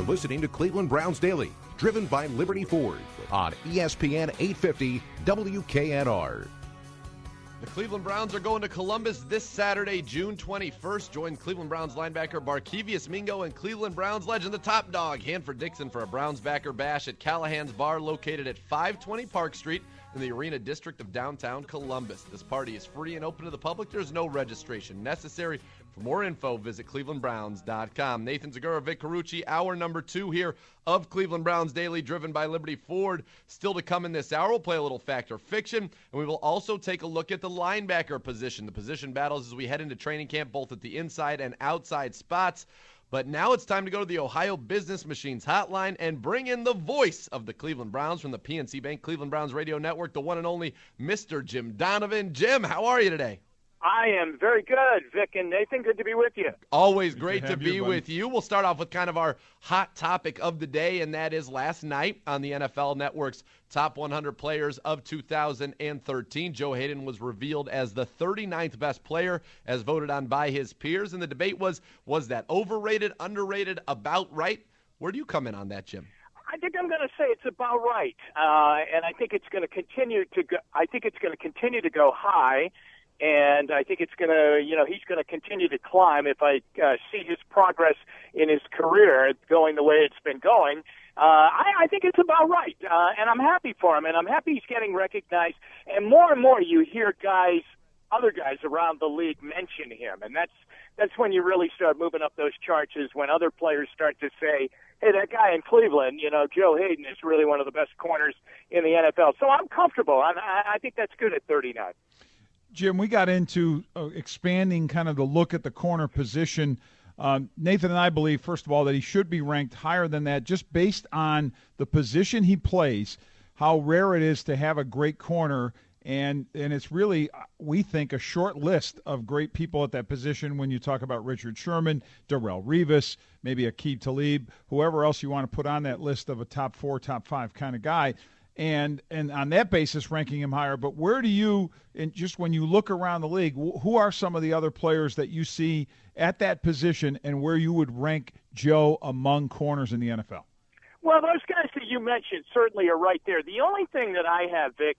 listening to Cleveland Browns Daily, driven by Liberty Ford on ESPN 850 WKNR. The Cleveland Browns are going to Columbus this Saturday, June 21st. Join Cleveland Browns linebacker Barkevious Mingo and Cleveland Browns legend, the Top Dog, Hanford Dixon, for a Browns backer bash at Callahan's Bar, located at 520 Park Street in the Arena District of downtown Columbus. This party is free and open to the public. There's no registration necessary. For more info, visit clevelandbrowns.com. Nathan Zagura, Vic Carucci, hour number 2 here of Cleveland Browns Daily, driven by Liberty Ford. Still to come in this hour, we'll play a little fact or fiction, and we will also take a look at the linebacker position, the position battles as we head into training camp, both at the inside and outside spots. But now it's time to go to the Ohio Business Machines hotline and bring in the voice of the Cleveland Browns from the PNC Bank Cleveland Browns Radio Network, the one and only Mr. Jim Donovan. Jim, how are you today? I am very good, Vic and Nathan. Good to be with you. Always great to be with you. We'll start off with kind of our hot topic of the day, and that is last night on the NFL Network's Top 100 Players of 2013. Joe Hayden was revealed as the 39th best player as voted on by his peers, and the debate was that overrated, underrated, about right? Where do you come in on that, Jim? I think I'm going to say it's about right, and I think it's going to continue to go. I think it's going to continue to go high. And I think it's going to, he's going to continue to climb if I see his progress in his career going the way it's been going. I think it's about right, and I'm happy for him, and I'm happy he's getting recognized. And more you hear other guys around the league mention him, and that's when you really start moving up those charts, is when other players start to say, hey, that guy in Cleveland, Joe Hayden is really one of the best corners in the NFL. So I'm comfortable. I think that's good at 39. Jim, we got into expanding kind of the look at the corner position. Nathan and I believe, first of all, that he should be ranked higher than that just based on the position he plays, how rare it is to have a great corner, and it's really, we think, a short list of great people at that position when you talk about Richard Sherman, Darrelle Revis, maybe Aqib Talib, whoever else you want to put on that list of a top 4, top 5 kind of guy. And on that basis, ranking him higher. But where do you, and just when you look around the league, who are some of the other players that you see at that position and where you would rank Joe among corners in the NFL? Well, those guys that you mentioned certainly are right there. The only thing that I have, Vic,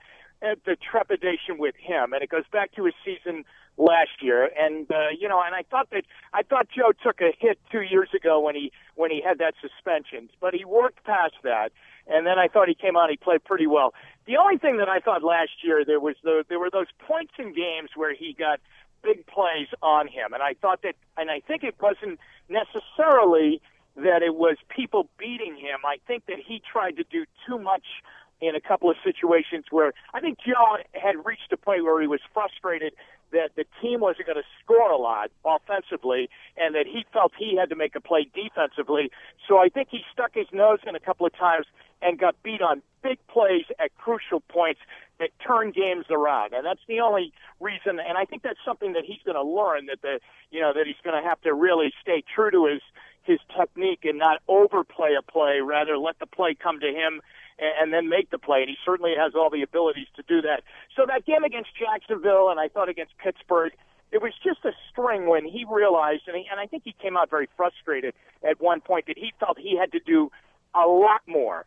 the trepidation with him, and it goes back to his season last year, and and I thought Joe took a hit 2 years ago when he had that suspension, but he worked past that. And then I thought he came out, he played pretty well. The only thing that I thought last year, there were those points in games where he got big plays on him. And I think it wasn't necessarily that it was people beating him. I think that he tried to do too much in a couple of situations where I think Joe had reached a point where he was frustrated that the team wasn't going to score a lot offensively and that he felt he had to make a play defensively. So I think he stuck his nose in a couple of times and got beat on big plays at crucial points that turn games around. And that's the only reason, and I think that's something that he's going to learn, that that he's going to have to really stay true to his technique and not overplay a play, rather let the play come to him and then make the play, and he certainly has all the abilities to do that. So that game against Jacksonville, and I thought against Pittsburgh, it was just a string when he realized, and I think he came out very frustrated at one point, that he felt he had to do a lot more.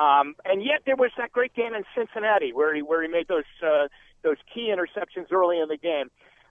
And yet there was that great game in Cincinnati where he made those key interceptions early in the game.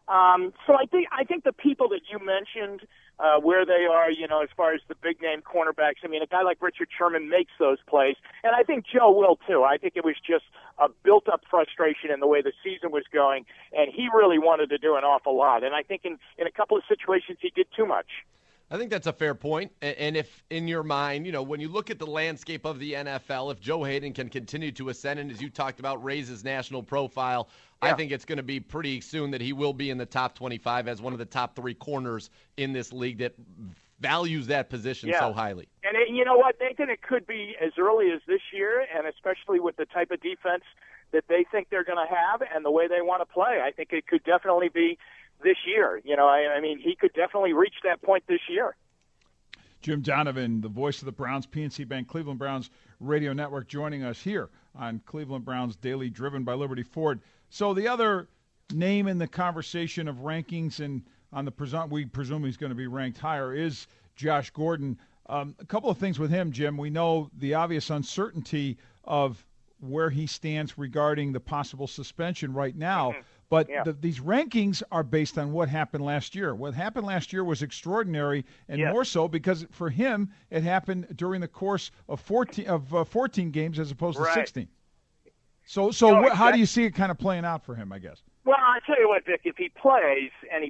So I think the people that you mentioned, where they are, as far as the big name cornerbacks, I mean, a guy like Richard Sherman makes those plays, and I think Joe will too. I think it was just a built up frustration in the way the season was going, and he really wanted to do an awful lot. And I think in a couple of situations he did too much. I think that's a fair point. And if in your mind, when you look at the landscape of the NFL, if Joe Hayden can continue to ascend and, as you talked about, raise his national profile, yeah, I think it's going to be pretty soon that he will be in the top 25 as one of the top 3 corners in this league that values that position so highly. And you know what, Nathan, it could be as early as this year, and especially with the type of defense that they think they're going to have and the way they want to play. I think it could definitely be this year. I mean, he could definitely reach that point this year. Jim Donovan, the voice of the Browns, PNC Bank Cleveland Browns Radio Network, joining us here on Cleveland Browns Daily, driven by Liberty Ford. So the other name in the conversation of rankings, and on the we presume he's going to be ranked higher, is Josh Gordon. A couple of things with him, Jim. We know the obvious uncertainty of where he stands regarding the possible suspension right now. But these rankings are based on what happened last year. What happened last year was extraordinary, and more so because for him it happened during the course of 14 games as opposed to 16. So how do you see it kind of playing out for him, I guess? Well, I'll tell you what, Vic, if he plays,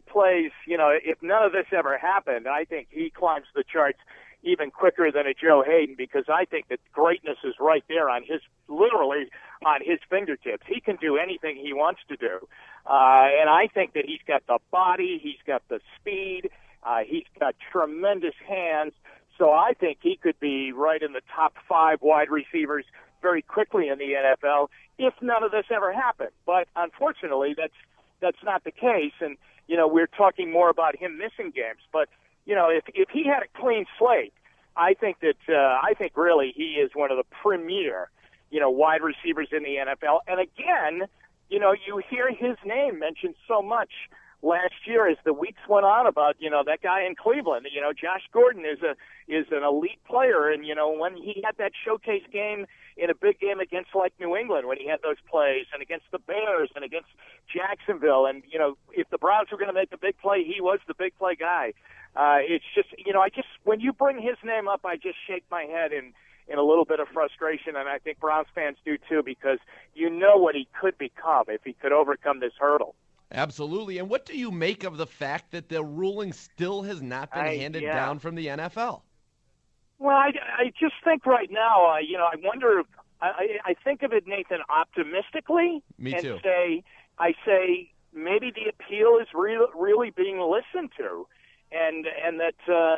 if none of this ever happened, I think he climbs the charts even quicker than a Joe Hayden, because I think that greatness is right there literally on his fingertips. He can do anything he wants to do. And I think that he's got the body, he's got the speed, he's got tremendous hands. So I think he could be right in the top 5 wide receivers very quickly in the NFL if none of this ever happened. But unfortunately, that's not the case. And, we're talking more about him missing games. But, if he had a clean slate, I think really he is one of the premier, wide receivers in the NFL. And again, you hear his name mentioned so much last year as the weeks went on about, that guy in Cleveland. Josh Gordon is an elite player, and when he had that showcase game in a big game against New England, when he had those plays, and against the Bears and against Jacksonville, and if the Browns were going to make the big play, he was the big play guy. It's just when you bring his name up, I just shake my head in a little bit of frustration, and I think Browns fans do too, because what he could become if he could overcome this hurdle. Absolutely. And what do you make of the fact that the ruling still has not been handed down from the NFL? Well, I just think right now, I wonder. I think of it, Nathan, optimistically. Me too. I say maybe the appeal is really being listened to, and that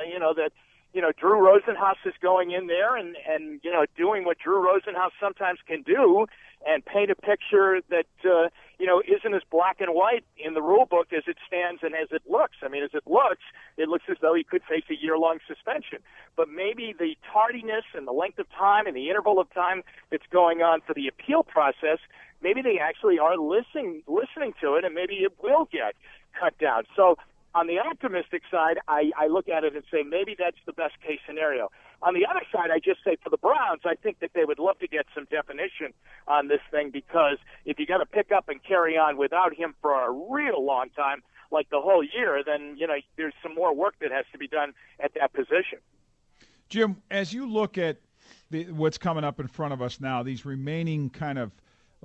Drew Rosenhaus is going in there and doing what Drew Rosenhaus sometimes can do, and paint a picture that isn't as black and white in the rule book as it stands and as it looks. I mean, as it looks as though he could face a year-long suspension. But maybe the tardiness and the length of time and the interval of time that's going on for the appeal process, maybe they actually are listening to it, and maybe it will get cut down. So on the optimistic side, I look at it and say maybe that's the best case scenario. On the other side, I just say for the Browns, I think that they would love to get some definition on this thing, because if you're going to pick up and carry on without him for a real long time, like the whole year, then there's some more work that has to be done at that position. Jim, as you look at what's coming up in front of us now, these remaining kind of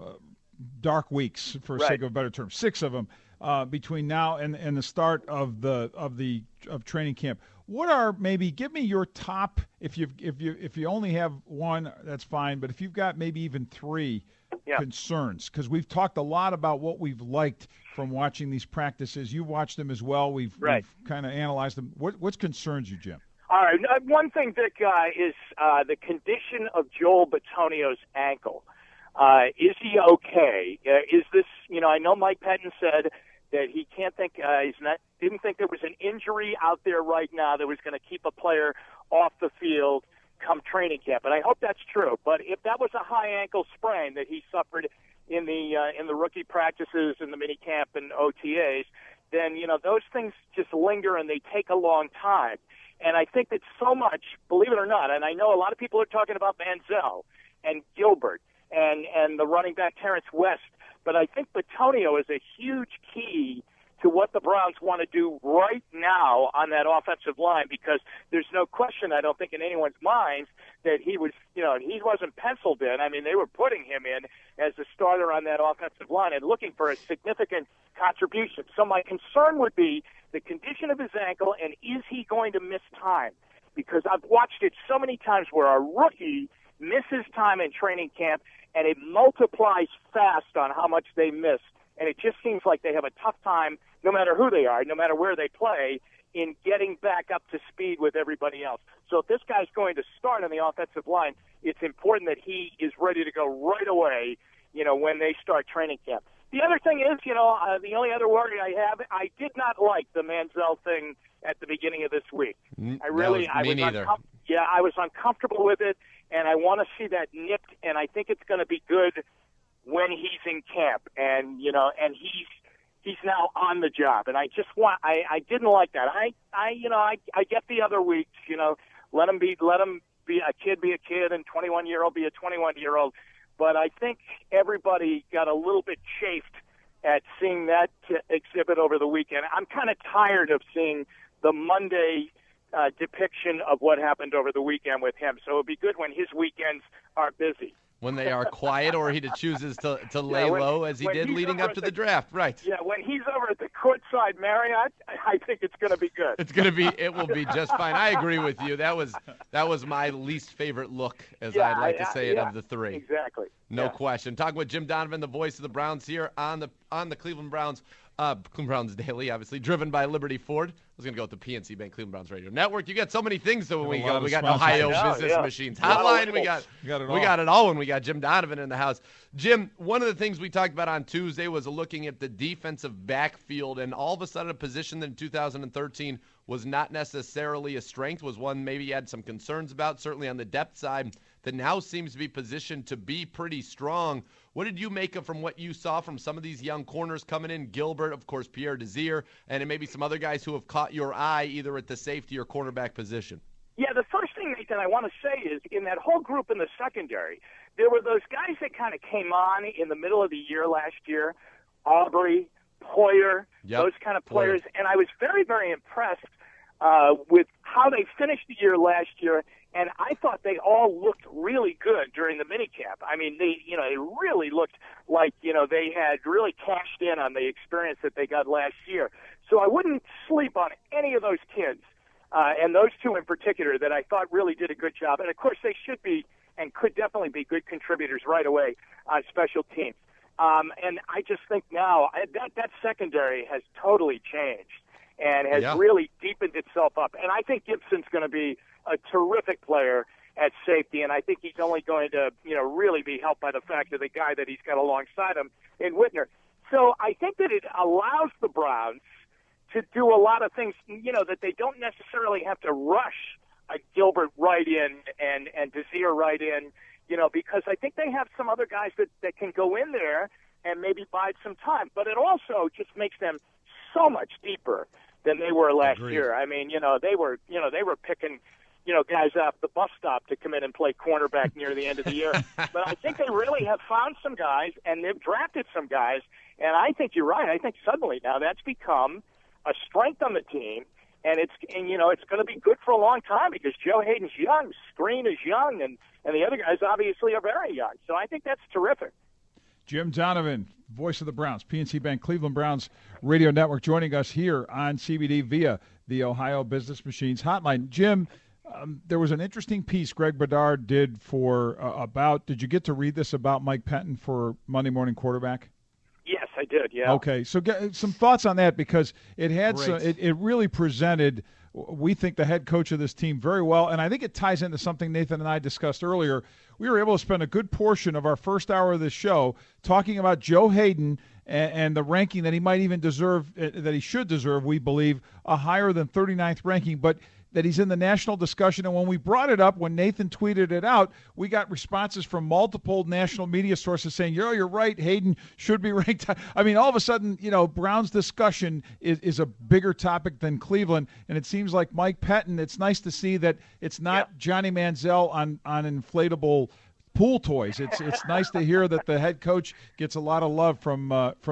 dark weeks, for sake of a better term, 6 of them. Between now and the start of training camp, what are give me your top, if you only have one, that's fine, but if you've got maybe even 3 concerns, because we've talked a lot about what we've liked from watching these practices. You've watched them as well. We've kind of analyzed them. What concerns you, Jim? All right, one thing, Vic, is the condition of Joel Bitonio's ankle. Is he okay? Is this? I know Mike Pettin said that he can't think didn't think there was an injury out there right now that was going to keep a player off the field come training camp, and I hope that's true. But if that was a high ankle sprain that he suffered in the rookie practices and the mini camp and OTAs, then those things just linger and they take a long time. And I think that so much, believe it or not, and I know a lot of people are talking about Manziel and Gilbert and the running back Terrence West, but I think Bitonio is a huge key to what the Browns want to do right now on that offensive line, because there's no question, I don't think in anyone's mind, that he was, he wasn't penciled in. I mean, they were putting him in as a starter on that offensive line and looking for a significant contribution. So my concern would be the condition of his ankle, and is he going to miss time? Because I've watched it so many times where a rookie misses time in training camp, and it multiplies fast on how much they miss. And it just seems like they have a tough time, no matter who they are, no matter where they play, in getting back up to speed with everybody else. So if this guy's going to start on the offensive line, it's important that he is ready to go right away, when they start training camp. The other thing is, the only other worry I have, I did not like the Manziel thing at the beginning of this week. I was uncomfortable with it, and I want to see that nipped, and I think it's going to be good when he's in camp, and he's now on the job, and I didn't like that. I get the other weeks, Let him be a kid, and 21-year-old be a 21-year-old. But I think everybody got a little bit chafed at seeing that exhibit over the weekend. I'm kind of tired of seeing the Monday depiction of what happened over the weekend with him. So it would be good when his weekends are busy. When they are quiet, or he chooses to lay low as he did leading up to the draft, right? Yeah, when he's over at the courtside Marriott, I think it's going to be good. It will be just fine. I agree with you. That was my least favorite look, as I'd like to say it, of the three. Exactly. No question. Talking with Jim Donovan, the voice of the Browns here on the Cleveland Browns. Cleveland Browns Daily, obviously, driven by Liberty Ford. I was going to go with the PNC Bank Cleveland Browns Radio Network. You got so many things. So when we go, we got Ohio Business Machines Hotline. We got it all when we got Jim Donovan in the house. Jim, one of the things we talked about on Tuesday was looking at the defensive backfield, and all of a sudden a position that in 2013 was not necessarily a strength, was one maybe you had some concerns about, certainly on the depth side, that now seems to be positioned to be pretty strong. What did you make of from what you saw from some of these young corners coming in? Gilbert, of course, Pierre Desir, and maybe some other guys who have caught your eye either at the safety or cornerback position. Yeah, the first thing, Nathan, I want to say is in that whole group in the secondary, there were those guys that kind of came on in the middle of the year last year, Aubrey, Poyer, those kind of players, and I was very, very impressed with how they finished the year last year. And I thought they all looked really good during the minicamp. I mean, they really looked like, they had really cashed in on the experience that they got last year. So I wouldn't sleep on any of those kids, and those two in particular that I thought really did a good job. And, of course, they should be and could definitely be good contributors right away on special teams. And I just think now that secondary has totally changed and has really deepened itself up. And I think Gibson's going to be a terrific player at safety, and I think he's only going to, really be helped by the fact of the guy that he's got alongside him in Whitner. So I think that it allows the Browns to do a lot of things, that they don't necessarily have to rush a Gilbert right in and Desir right in, because I think they have some other guys that can go in there and maybe bide some time. But it also just makes them so much deeper than they were last year. I mean, they were picking, guys off the bus stop to come in and play cornerback near the end of the year. But I think they really have found some guys, and they've drafted some guys. And I think you're right. I think suddenly now that's become a strength on the team, and it's going to be good for a long time because Joe Hayden's young, Screen is young, and the other guys obviously are very young. So I think that's terrific. Jim Donovan, voice of the Browns, PNC Bank Cleveland Browns Radio Network, joining us here on CBD via the Ohio Business Machines Hotline. Jim, there was an interesting piece Greg Bedard did did you get to read this about Mike Pettine for Monday Morning Quarterback? Yes, I did, yeah. Okay, so get some thoughts on that because it had it really presented, we think, the head coach of this team very well, and I think it ties into something Nathan and I discussed earlier. We were able to spend a good portion of our first hour of this show talking about Joe Hayden and the ranking that he might even deserve, that he should deserve, we believe, a higher than 39th ranking, but that he's in the national discussion. And when we brought it up, when Nathan tweeted it out, we got responses from multiple national media sources saying, you're right, Hayden should be ranked. I mean, all of a sudden, Brown's discussion is a bigger topic than Cleveland. And it seems like Mike Pettine, it's nice to see that it's not Johnny Manziel on inflatable pool toys. It's nice to hear that the head coach gets a lot of love from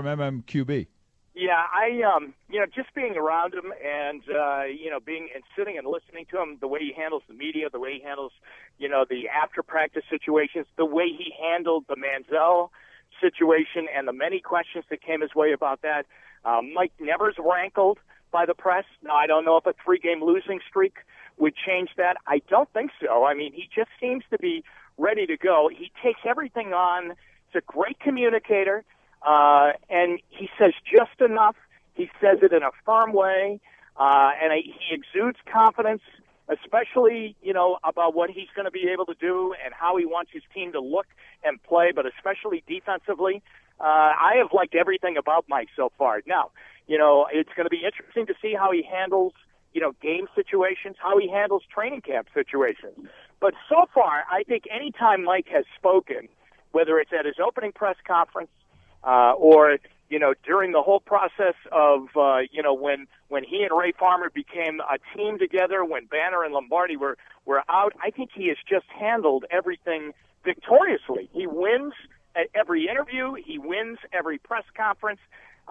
MMQB. Yeah, I just being around him and being and sitting and listening to him, the way he handles the media, the way he handles the after practice situations, the way he handled the Manziel situation and the many questions that came his way about that. Mike never's rankled by the press. Now, I don't know if a 3-game losing streak would change that. I don't think so. I mean, he just seems to be ready to go. He takes everything on. He's a great communicator. And he says just enough. He says it in a firm way, and he exudes confidence, especially, about what he's going to be able to do and how he wants his team to look and play, but especially defensively. I have liked everything about Mike so far. Now, it's going to be interesting to see how he handles, game situations, how he handles training camp situations. But so far, I think anytime Mike has spoken, whether it's at his opening press conference, or during the whole process of, when he and Ray Farmer became a team together, when Banner and Lombardi were out, I think he has just handled everything victoriously. He wins at every interview. He wins every press conference.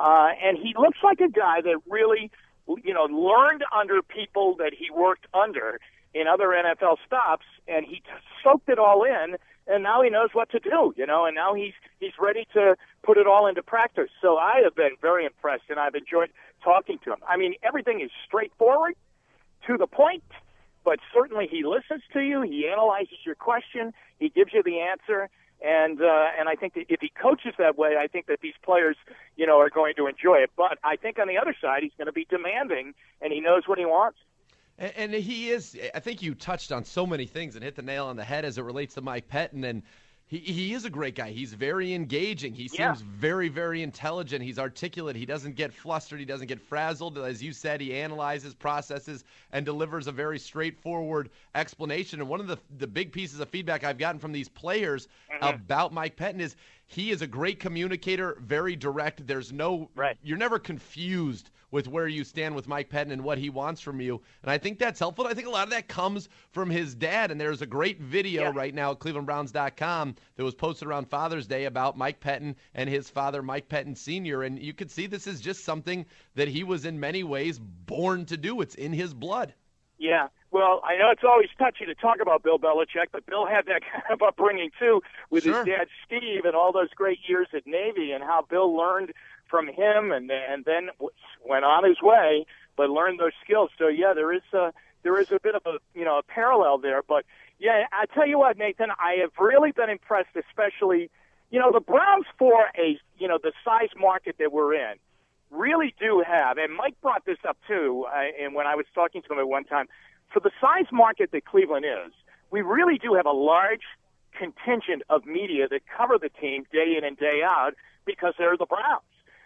And he looks like a guy that really, learned under people that he worked under in other NFL stops, and he soaked it all in, and now he knows what to do, and now he's ready to put it all into practice. So I have been very impressed, and I've enjoyed talking to him. I mean, everything is straightforward, to the point, but certainly he listens to you, he analyzes your question, he gives you the answer, and I think that if he coaches that way, I think that these players, are going to enjoy it. But I think on the other side, he's going to be demanding, and he knows what he wants. And he is. I think you touched on so many things and hit the nail on the head as it relates to Mike Pettine. And he is a great guy. He's very engaging. He seems very, very intelligent. He's articulate. He doesn't get flustered. He doesn't get frazzled. As you said, he analyzes, processes, and delivers a very straightforward explanation. And one of the big pieces of feedback I've gotten from these players about Mike Pettine is he is a great communicator, very direct. There's no you're never confused with where you stand with Mike Pettine and what he wants from you. And I think that's helpful. I think a lot of that comes from his dad. And there's a great video right now at clevelandbrowns.com that was posted around Father's Day about Mike Pettine and his father, Mike Pettine Sr. And you could see this is just something that he was in many ways born to do. It's in his blood. Yeah. Well, I know it's always touchy to talk about Bill Belichick, but Bill had that kind of upbringing, too, with his dad, Steve, and all those great years at Navy, and how Bill learned from him and then went on his way, but learned those skills. So, yeah, there is a bit of a parallel there. But, yeah, I tell you what, Nathan, I have really been impressed, especially, the Browns for the size market that we're in really do have, and Mike brought this up, too, and when I was talking to him at one time, for the size market that Cleveland is, we really do have a large contingent of media that cover the team day in and day out because they're the Browns.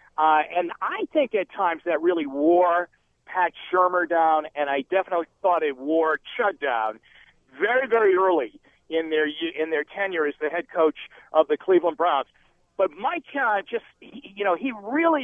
And I think at times that really wore Pat Shurmur down, and I definitely thought it wore Chud down very, very early in their tenure as the head coach of the Cleveland Browns. But Mike he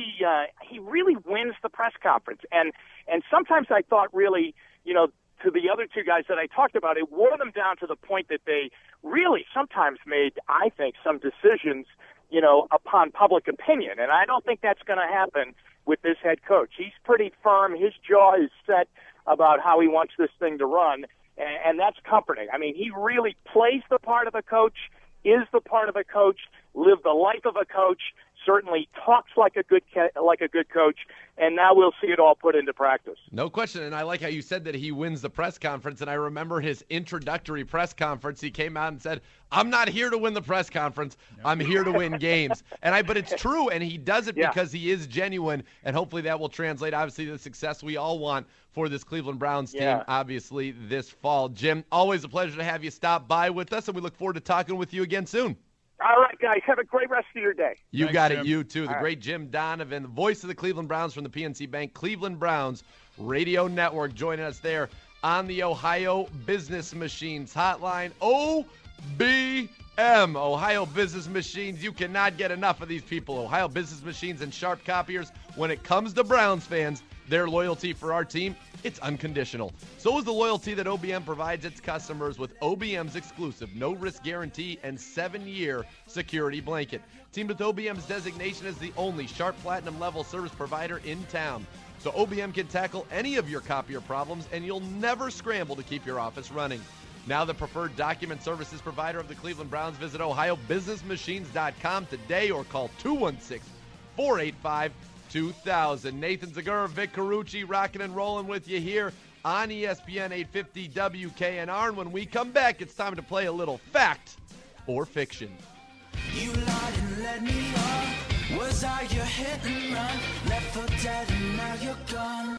really wins the press conference, and sometimes I thought really, to the other two guys that I talked about, it wore them down to the point that they really sometimes made, I think, some decisions, upon public opinion. And I don't think that's going to happen with this head coach. He's pretty firm. His jaw is set about how he wants this thing to run, and that's comforting. I mean, he really plays the part of a coach, is the part of a coach, lived the life of a coach, certainly talks like a good coach, and now we'll see it all put into practice. No question, and I like how you said that he wins the press conference, and I remember his introductory press conference. He came out and said, I'm not here to win the press conference. I'm here to win games. But it's true, and he does it because he is genuine, and hopefully that will translate, obviously, to the success we all want for this Cleveland Browns team, obviously, this fall. Jim, always a pleasure to have you stop by with us, and we look forward to talking with you again soon. All right, guys. Have a great rest of your day. You got it. You, too. The great Jim Donovan, the voice of the Cleveland Browns from the PNC Bank Cleveland Browns Radio Network, joining us there on the Ohio Business Machines hotline. OBM, Ohio Business Machines. You cannot get enough of these people. Ohio Business Machines and Sharp Copiers. When it comes to Browns fans, their loyalty for our team, it's unconditional. So is the loyalty that OBM provides its customers with OBM's exclusive no-risk guarantee and 7-year security blanket. Teamed with OBM's designation as the only Sharp Platinum level service provider in town. So OBM can tackle any of your copier problems, and you'll never scramble to keep your office running. Now the preferred document services provider of the Cleveland Browns. Visit OhioBusinessMachines.com today or call 216-485-2000. Nathan Zegura, Vic Carucci, rocking and rolling with you here on ESPN 850 WKNR. And when we come back, it's time to play a little fact or fiction. You lied and let me on. Was I your hit and run? Left for dead and now you're gone.